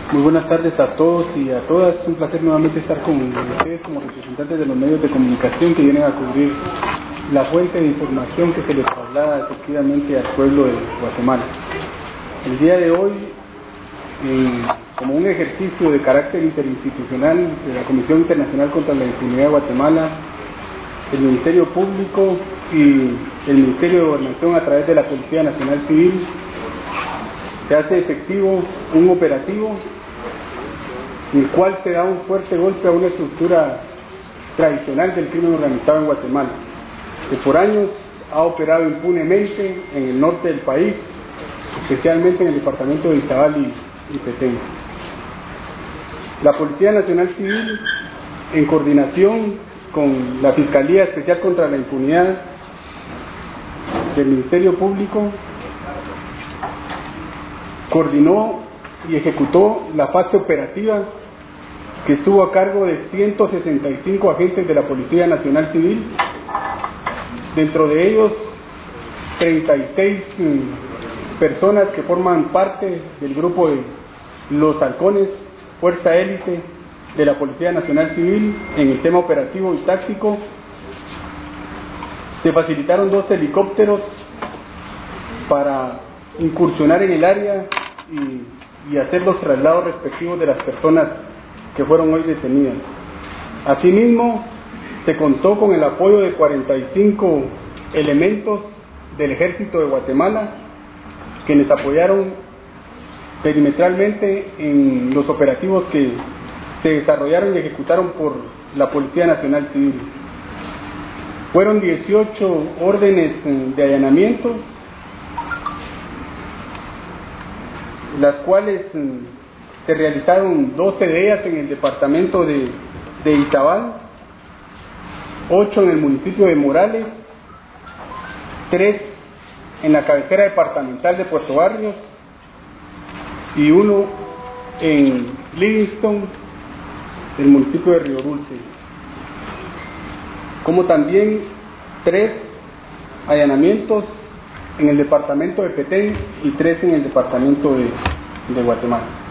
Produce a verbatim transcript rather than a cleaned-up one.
Muy buenas tardes a todos y a todas. Es un placer nuevamente estar con ustedes como representantes de los medios de comunicación que vienen a cubrir la fuente de información que se les traslada efectivamente al pueblo de Guatemala. El día de hoy, eh, como un ejercicio de carácter interinstitucional de la Comisión Internacional contra la Impunidad de Guatemala, el Ministerio Público y el Ministerio de Gobernación a través de la Policía Nacional Civil, se hace efectivo un operativo en el cual se da un fuerte golpe a una estructura tradicional del crimen organizado en Guatemala, que por años ha operado impunemente en el norte del país, especialmente en el departamento de Izabal y, y Petén. La Policía Nacional Civil, en coordinación con la Fiscalía Especial contra la Impunidad del Ministerio Público, coordinó y ejecutó la fase operativa que estuvo a cargo de ciento sesenta y cinco agentes de la Policía Nacional Civil, dentro de ellos treinta y seis personas que forman parte del grupo de los halcones, fuerza élite de la Policía Nacional Civil en el tema operativo y táctico. Se facilitaron dos helicópteros para incursionar en el área y, y hacer los traslados respectivos de las personas que fueron hoy detenidas. Asimismo, se contó con el apoyo de cuarenta y cinco elementos del Ejército de Guatemala, quienes apoyaron perimetralmente en los operativos que se desarrollaron y ejecutaron por la Policía Nacional Civil. Fueron dieciocho órdenes de allanamiento, las cuales se realizaron doce de ellas en el departamento de, de Izabal, ocho en el municipio de Morales, tres en la cabecera departamental de Puerto Barrios y uno en Livingston, el municipio de Río Dulce, como también tres allanamientos en el departamento de Petén y tres en el departamento de, de Guatemala.